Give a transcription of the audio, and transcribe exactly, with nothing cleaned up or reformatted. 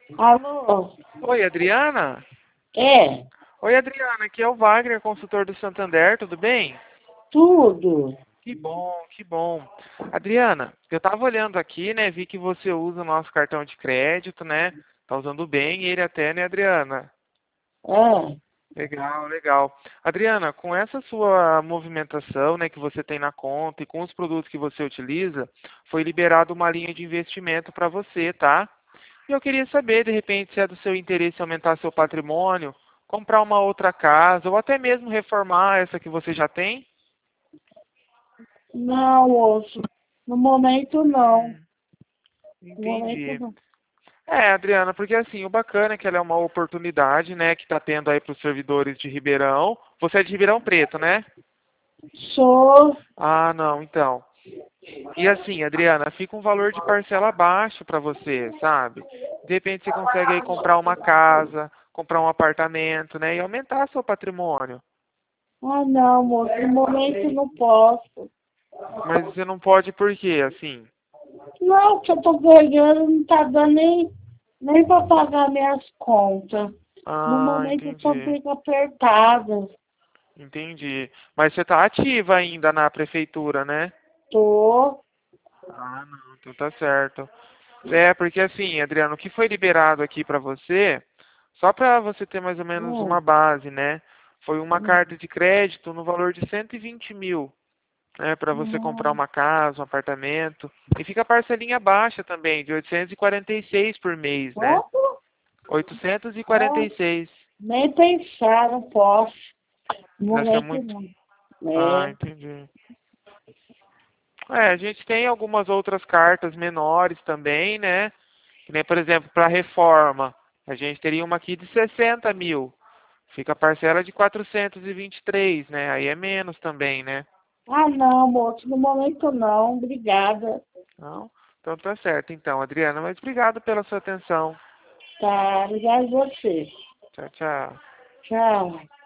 Alô? Oi, Adriana? É, Oi, Adriana, aqui é o Wagner, consultor do Santander, tudo bem? tudo. Que bom, que bom. Adriana, eu estava olhando aqui, né, vi que você usa o nosso cartão de crédito, né? Tá usando bem ele até, né, Adriana? É, Legal, legal. Adriana, com essa sua movimentação, né, que você tem na conta e com os produtos que você utiliza, foi liberado uma linha de investimento para você, tá? E eu queria saber, de repente, se é do seu interesse aumentar seu patrimônio, comprar uma outra casa ou até mesmo reformar essa que você já tem. não, moço. No momento, não. Hum, No momento, entendi. não. É, Adriana, porque assim, o bacana é que ela é uma oportunidade, né, que está tendo aí para os servidores de Ribeirão. Você é de Ribeirão Preto, né? Sou. Ah, não, então. E assim, Adriana, fica um valor de parcela baixo para você, sabe? De repente você consegue aí comprar uma casa, comprar um apartamento, né, e aumentar seu patrimônio. Ah, não, moço. No momento, não posso. Mas você não pode por quê, assim? Não, que eu tô ganhando, não tá dando nem, nem para pagar minhas contas. No Ah, momento, eu tô entendi. bem apertada. Entendi. Mas você está ativa ainda na prefeitura, né? Tô. Ah, não, então tá certo. É, porque assim, Adriano, o que foi liberado aqui para você, só para você ter mais ou menos uma Hum, base, né? Foi uma hum, carta de crédito no valor de cento e vinte mil, né? Para você comprar hum. uma casa, um apartamento. E fica a parcelinha baixa também, de oitocentos e quarenta e seis por mês, né? Quanto? oitocentos e quarenta Não, e seis. nem pensar, não posso. No Você acha momento, muito? não. Ah, É. entendi. É, a gente tem algumas outras cartas menores também, né? Que nem, por exemplo, para reforma. A gente teria uma aqui de sessenta mil. Fica a parcela de quatrocentos e vinte e três, né? Aí é menos também, né? Ah, não, moço, no momento não. Obrigada. Não? Então tá certo, então, Adriana. Mas obrigado pela sua atenção. Tá, obrigada a você. Tchau, tchau. Tchau.